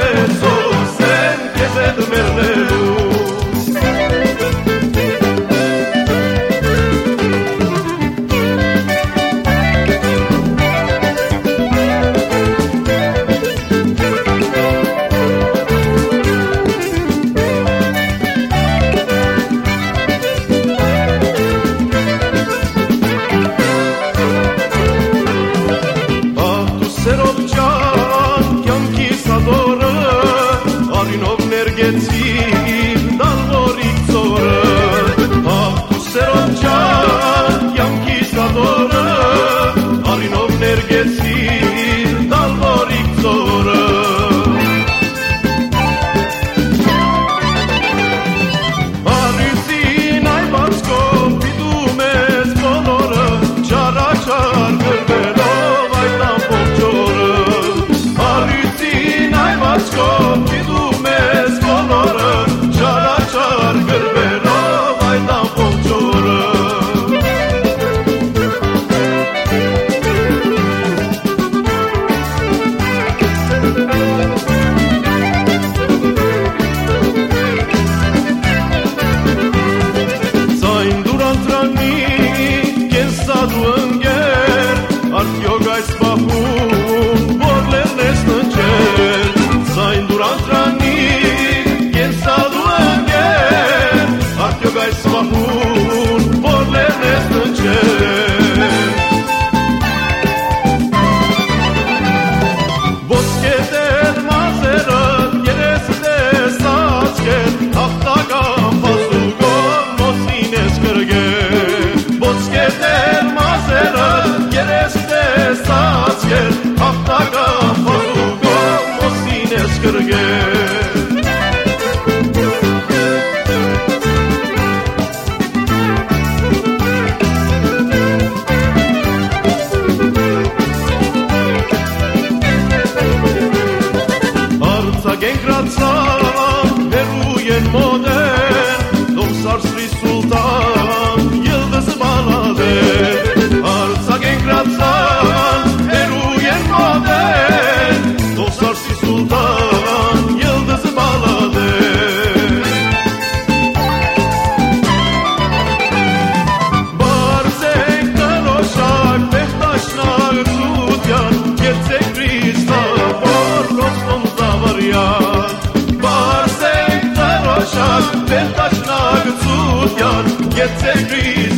sen gezed merlelu. Nergecir dal orizzore, ah tu seroncan jam kisadore, arinov nergecir dal orizzore. Arizin ai batsko pidumes colore, chara char gerbelo vai tam pocciore. Arizin ai batsko pidumes colore, chara char gerbelo vai tam pocciore. Artiogais bahun borler nesncer sain durant rani quien saluanger artiogais bahun borler nesncer bosque del mazerat yereste saçker haftaga pasugo mosines kırge bosque del mazerat yereste saçker haftaga pasugo mosines kırge. Arța genkrața veruyen modern Doksar Sri Sultan yıldız balade Arța genkrața veruyen modern Doksar Sri Sultan yıldız balade Barzek taroşak behtaşlar tutyan Gerçek Krista borlosum zavaryan Barzek taroşak behtaşlar tutyan Gerçek Krista